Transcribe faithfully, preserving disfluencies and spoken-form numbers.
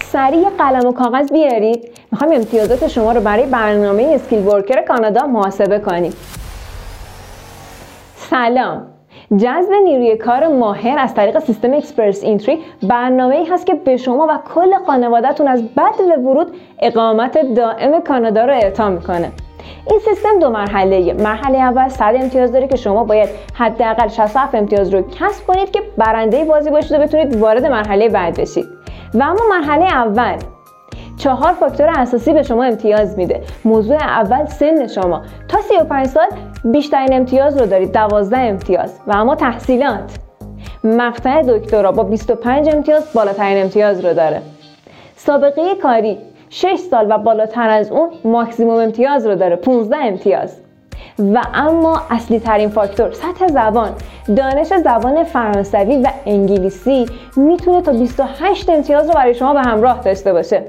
سریع قلم و کاغذ بیارید. میخوایم امتیازات شما رو برای برنامه اسکیل ورکر کانادا محاسبه کنیم. سلام. جذب نیروی کار ماهر از طریق سیستم اکسپرس اینتری برنامه‌ای هست که به شما و کل خانواده‌تون از بدو ورود اقامت دائم کانادا رو اعطا میکنه. این سیستم دو مرحله‌ایه. مرحله اول صد امتیاز داره که شما باید حداقل شصت و هفت امتیاز رو کسب کنید که برنده بازی باشید و بتونید وارد مرحله بعد بشید. و اما مرحله اول چهار فاکتور اساسی به شما امتیاز میده. موضوع اول سن شما. تا سی و پنج سال بیشترین امتیاز رو دارید، دوازده امتیاز. و اما تحصیلات. مقطع دکترا با بیست و پنج امتیاز بالاترین امتیاز رو داره. سابقه کاری شش سال و بالاتر از اون ماکسیموم امتیاز رو داره، پانزده امتیاز. و اما اصلی ترین فاکتور سطح زبان. دانش زبان فرانسوی و انگلیسی میتونه تا بیست و هشت امتیاز رو برای شما به همراه داشته باشه.